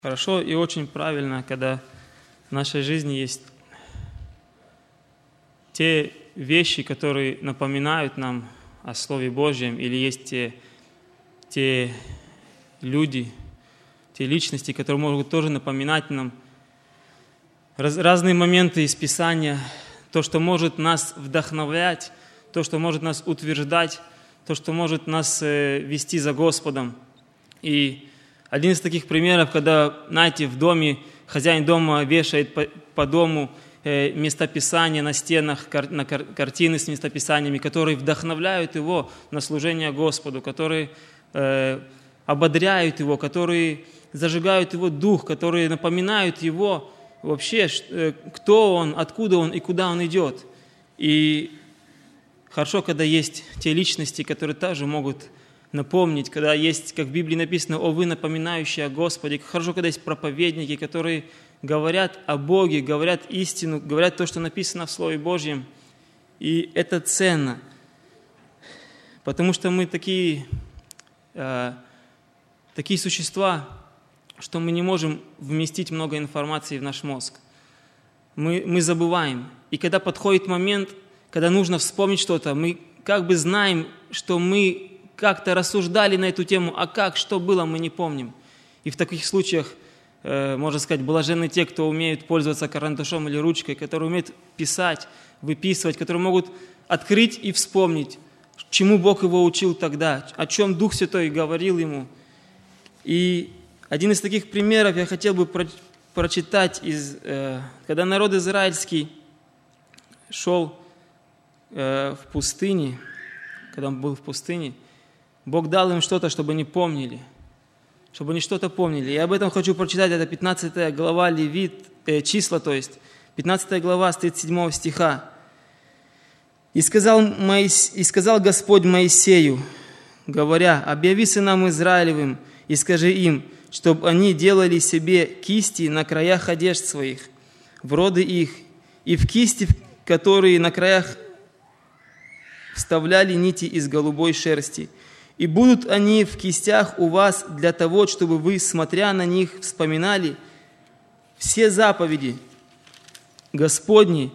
Хорошо и очень правильно, когда в нашей жизни есть те вещи, которые напоминают нам о Слове Божьем, или есть те люди, те личности, которые могут тоже напоминать нам разные моменты из Писания, то, что может нас вдохновлять, то, что может нас утверждать, то, что может нас вести за Господом. И один из таких примеров, когда, знаете, в доме хозяин дома вешает по дому местописания на стенах, картины с местописаниями, которые вдохновляют его на служение Господу, которые ободряют его, которые зажигают его дух, которые напоминают его вообще, кто он, откуда он и куда он идет. И хорошо, когда есть те личности, которые также могут напомнить, когда есть, как в Библии написано, «О вы, напоминающие о Господе». Хорошо, когда есть проповедники, которые говорят о Боге, говорят истину, говорят то, что написано в Слове Божьем. И это ценно, потому что мы такие существа, что мы не можем вместить много информации в наш мозг. Мы забываем. И когда подходит момент, когда нужно вспомнить что-то, мы как бы знаем, что мы как-то рассуждали на эту тему, а как, что было, мы не помним. И в таких случаях, можно сказать, блаженны те, кто умеют пользоваться карандашом или ручкой, которые умеют писать, выписывать, которые могут открыть и вспомнить, чему Бог его учил тогда, о чем Дух Святой говорил ему. И один из таких примеров я хотел бы прочитать, когда народ израильский шел в пустыне, когда он был в пустыне, Бог дал им что-то, чтобы они помнили, чтобы они что-то помнили. И об этом хочу прочитать, это 15 глава Числа, то есть 15 глава с 37 стиха. «И сказал Господь Моисею, говоря, объяви сынам Израилевым и скажи им, чтобы они делали себе кисти на краях одежд своих, в роды их, и в кисти, которые на краях вставляли нити из голубой шерсти. И будут они в кистях у вас для того, чтобы вы, смотря на них, вспоминали все заповеди Господни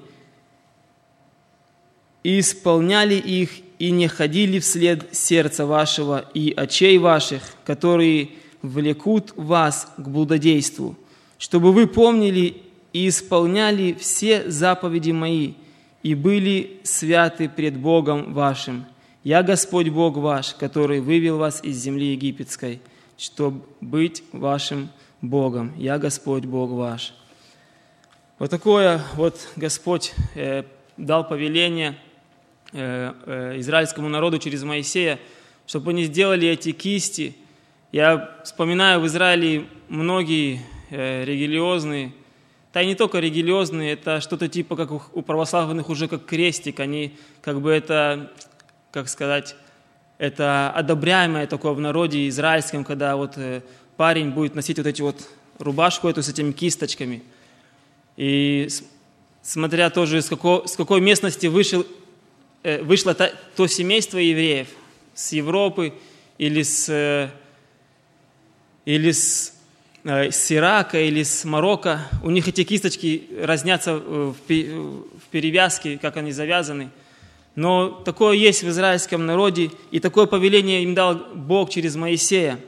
и исполняли их, и не ходили вслед сердца вашего и очей ваших, которые влекут вас к блудодейству, чтобы вы помнили и исполняли все заповеди мои и были святы пред Богом вашим. Я Господь Бог ваш, который вывел вас из земли египетской, чтобы быть вашим Богом. Я Господь Бог ваш». Вот такое вот Господь дал повеление израильскому народу через Моисея, чтобы они сделали эти кисти. Я вспоминаю, в Израиле многие религиозные, да и не только религиозные, это что-то типа, как у православных уже как крестик, они как бы это, как сказать, это одобряемое такое в народе израильском, когда вот парень будет носить вот эти вот рубашку эту с этими кисточками. И смотря тоже, с какой местности вышло то семейство евреев, с Европы или с Ирака, или с Марокко, у них эти кисточки разнятся в перевязке, как они завязаны. Но такое есть в израильском народе, и такое повеление им дал Бог через Моисея.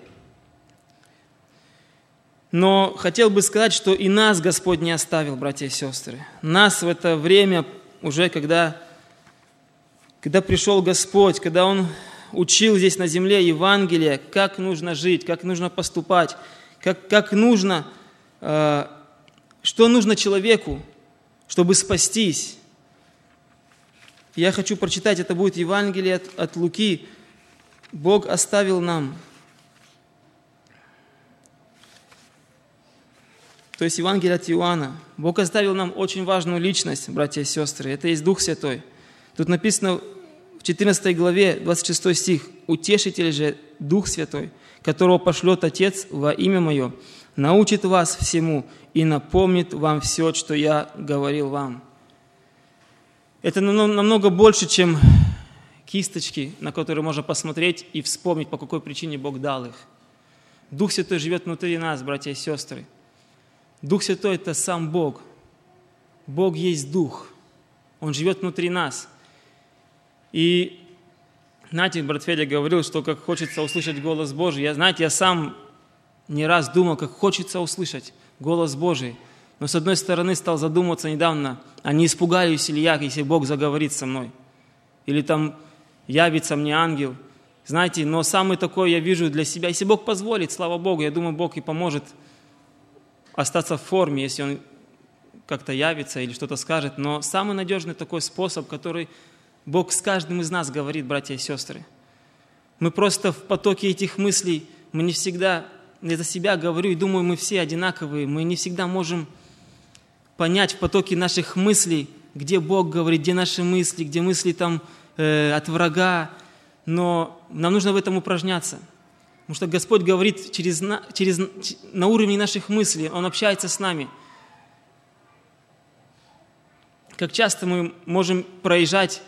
Но хотел бы сказать, что и нас Господь не оставил, братья и сестры. Нас в это время, уже когда пришел Господь, когда Он учил здесь на земле Евангелие, как нужно жить, как нужно поступать, как нужно, что нужно человеку, чтобы спастись. Я хочу прочитать, это будет Евангелие от Луки. Бог оставил нам, то есть Евангелие от Иоанна. Бог оставил нам очень важную личность, братья и сестры. Это есть Дух Святой. Тут написано в 14 главе, 26 стих. «Утешитель же, Дух Святой, которого пошлет Отец во имя Мое, научит вас всему и напомнит вам все, что я говорил вам». Это намного больше, чем кисточки, на которые можно посмотреть и вспомнить, по какой причине Бог дал их. Дух Святой живет внутри нас, братья и сестры. Дух Святой – это сам Бог. Бог есть Дух. Он живет внутри нас. И, знаете, брат Федя говорил, что как хочется услышать голос Божий. Я сам не раз думал, как хочется услышать голос Божий. Но с одной стороны стал задумываться недавно, а не испугаюсь ли я, если Бог заговорит со мной? Или там явится мне ангел? Знаете, но самый такой я вижу для себя. Если Бог позволит, слава Богу, я думаю, Бог и поможет остаться в форме, если Он как-то явится или что-то скажет. Но самый надежный такой способ, который Бог с каждым из нас говорит, братья и сестры. Мы просто в потоке этих мыслей, мы не всегда, я за себя говорю и думаю, мы все одинаковые, мы не всегда можем понять в потоке наших мыслей, где Бог говорит, где наши мысли, где мысли там от врага. Но нам нужно в этом упражняться. Потому что Господь говорит на уровне наших мыслей, Он общается с нами. Как часто мы можем проезжать,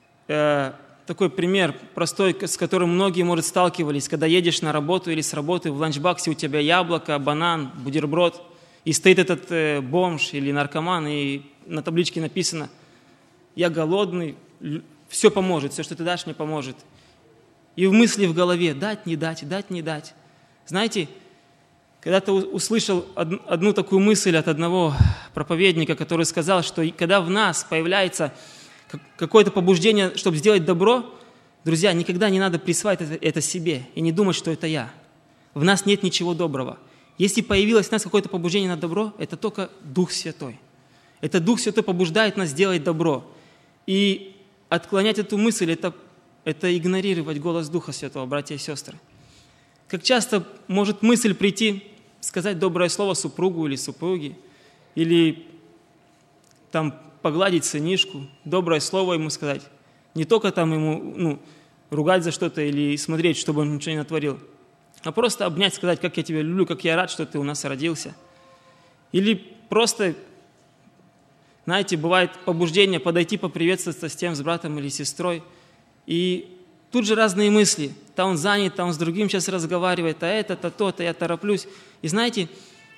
такой пример простой, с которым многие, может, сталкивались, когда едешь на работу или с работы, в ланчбоксе у тебя яблоко, банан, бутерброд, и стоит этот бомж или наркоман, и на табличке написано: «Я голодный, все поможет, все, что ты дашь, мне поможет». И в мысли в голове: дать, не дать, дать, не дать. Знаете, когда-то услышал одну такую мысль от одного проповедника, который сказал, что когда в нас появляется какое-то побуждение, чтобы сделать добро, друзья, никогда не надо присваивать это себе и не думать, что это я. В нас нет ничего доброго. Если появилось у нас какое-то побуждение на добро, это только Дух Святой. Это Дух Святой побуждает нас делать добро. И отклонять эту мысль – это игнорировать голос Духа Святого, братья и сестры. Как часто может мысль прийти, сказать доброе слово супругу или супруге, или там погладить сынишку, доброе слово ему сказать. Не только там ему ругать за что-то или смотреть, чтобы он ничего не натворил, а просто обнять, сказать, как я тебя люблю, как я рад, что ты у нас родился. Или просто, знаете, бывает побуждение подойти поприветствоваться с тем, с братом или сестрой, и тут же разные мысли. Там он занят, там он с другим сейчас разговаривает, а это-то, то-то, я тороплюсь. И знаете,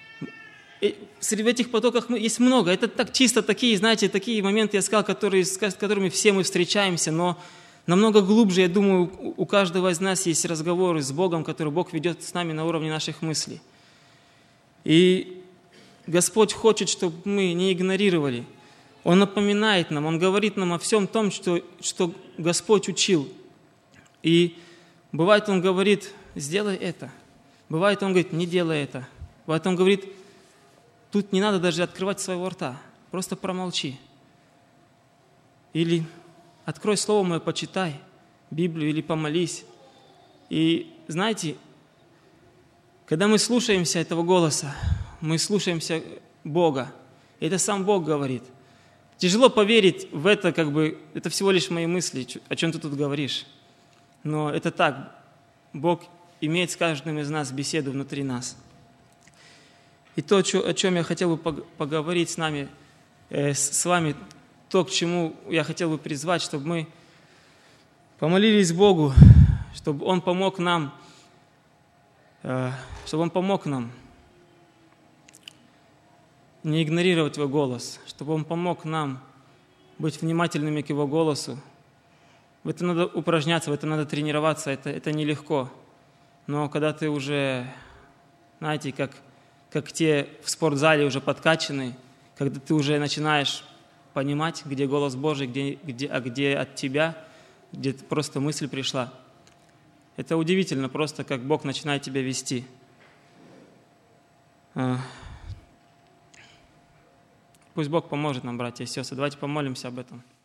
среди этих потоков есть много. Это так чисто такие, знаете, такие моменты, я сказал, с которыми все мы встречаемся, но намного глубже, я думаю, у каждого из нас есть разговоры с Богом, который Бог ведет с нами на уровне наших мыслей. И Господь хочет, чтобы мы не игнорировали. Он напоминает нам, Он говорит нам о всем том, что Господь учил. И бывает, Он говорит: сделай это. Бывает, Он говорит: не делай это. Бывает, Он говорит: тут не надо даже открывать своего рта, просто промолчи. Или открой Слово Мое, почитай Библию или помолись. И знаете, когда мы слушаемся этого голоса, мы слушаемся Бога. И это сам Бог говорит. Тяжело поверить в это, это всего лишь мои мысли, о чем ты тут говоришь. Но это так. Бог имеет с каждым из нас беседу внутри нас. И то, о чем я хотел бы поговорить с вами, то, к чему я хотел бы призвать, чтобы мы помолились Богу, чтобы Он помог нам, не игнорировать Его голос, чтобы Он помог нам быть внимательными к Его голосу. В этом надо упражняться, в этом надо тренироваться, это нелегко. Но когда ты уже, знаете, как те в спортзале уже подкачанные, когда ты уже начинаешь понимать, где голос Божий, где от тебя, где просто мысль пришла. Это удивительно просто, как Бог начинает тебя вести. Пусть Бог поможет нам, братья и сестры. Давайте помолимся об этом.